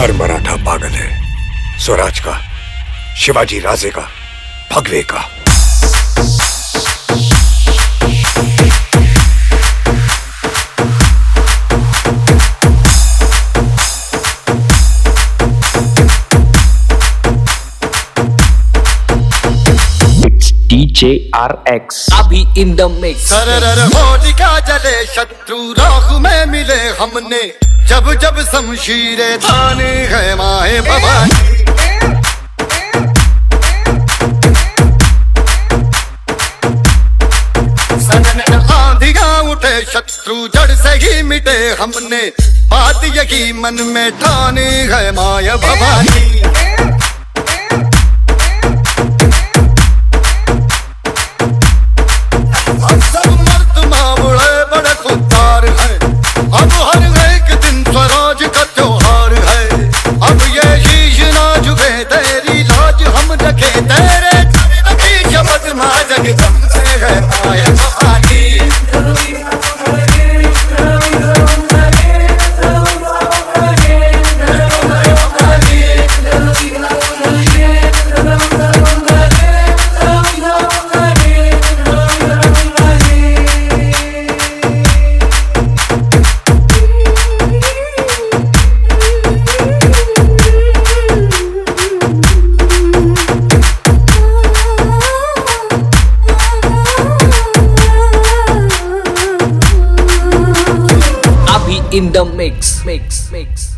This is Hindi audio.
हर मराठा पागल है, स्वराज का, शिवाजी राजे का, भगवे का। DJ RX अभी इन द मिक्स। होलिका जले शत्रु राख में मिले हमने, जब जब शमशीरें ताने है माए भवानी। सनन आंधियां उठे शत्रु जड़ से ही मिटे हमने, बात यही मन में ठाने है माया भवानी। हम सब मर्द मावड़े बड़े खुदार हैं, अब हर एक दिन स्वराज का त्योहार है। अब ये शीश ना झुके तेरी लाज हम रखे, तेरे की शपथ मां जगदम से है माया भवानी। in the mix.